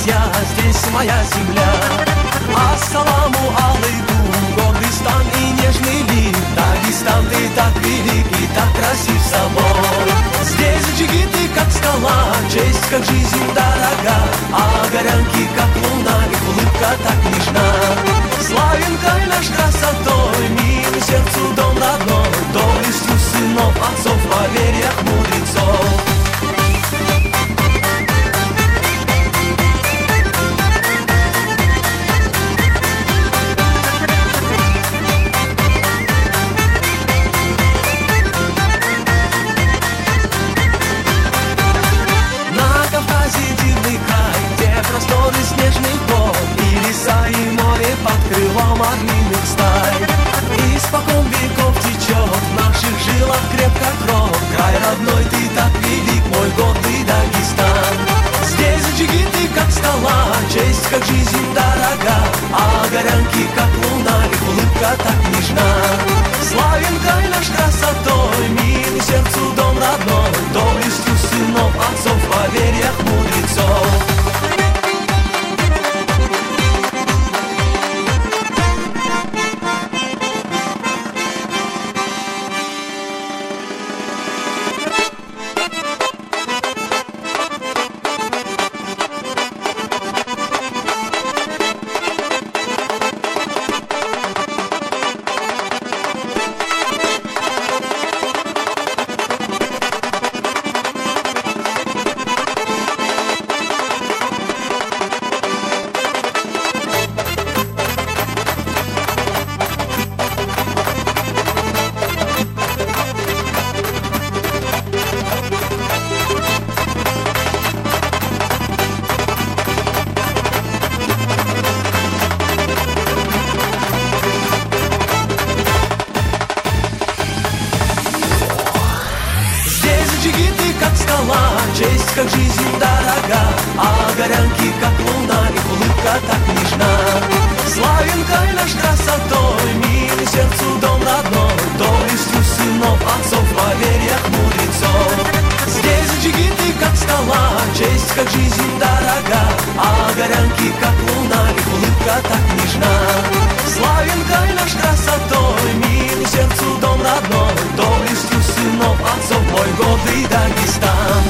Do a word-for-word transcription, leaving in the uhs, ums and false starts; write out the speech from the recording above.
здесь я, здесь моя земля. Ассаламу алейкум, гордый стан и нежный лик. Дагестан, ты так велик и так красив собой. Здесь джигиты, как скала, честь, как жизнь дорога, а горянки, как луна, их улыбка так нежна. Славен край наш красотой, милый сердцу дом родной, доблестью сынов, отцов, поверьях мудрецов. Просторы снежных гор и леса, и море под крылом орлиных стай. Испокон веков течет в наших жилах крепко кровь. Край родной, ты так велик, мой гордый Дагестан. Здесь джигиты, как скала, честь, как жизнь дорога, а горянки, как луна, их улыбка так нежна. Славен край наш красотой, милый сердцу дом родной, доблестью сынов, отцов, поверьях мудрецов. Джигиты, как скала, честь, как жизнь дорога, а горянки, как луна, их улыбка так нежна. Славен край наш красотой, милый сердцу дом родной, доблестью сынов, отцов, поверьях мудрецов. Здесь джигиты, как скала, честь, как жизнь дорога, а горянки, как луна, их улыбка так нежна. Славен край наш красотой, милый сердцу дом родной, доблестью сынов, отцов, мой гордый Дагестан.